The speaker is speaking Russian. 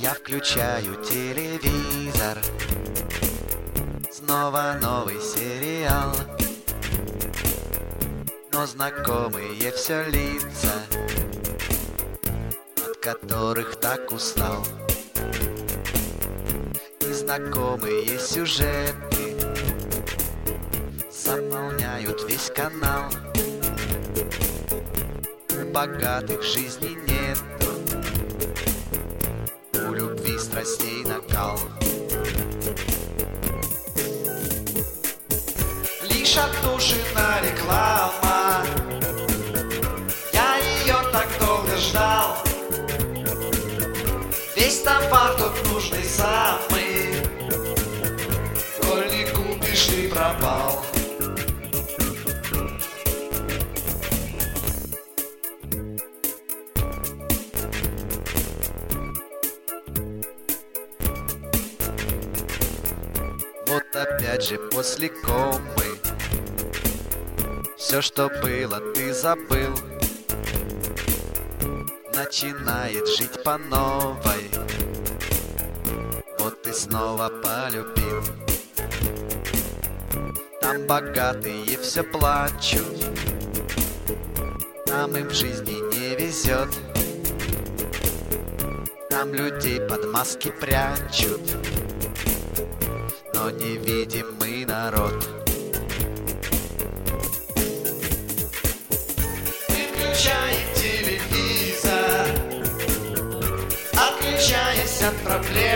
Я включаю телевизор, снова новый сериал, но знакомые все лица, от которых так устал. И знакомые сюжеты заполняют весь канал. У богатых жизни нету, у любви страстей накал. Лишь отдушина реклама, я ее так долго ждал. Весь товар тут нужный самый, коль не купишь, ты пропал. Вот опять же после комы все, что было, ты забыл. Начинает жить по новой, вот ты снова полюбил. Там богатые все плачут, нам им в жизни не везет. Там людей под маски прячут, но невидимый народ. Выключай телевизор, отключаясь от проблем.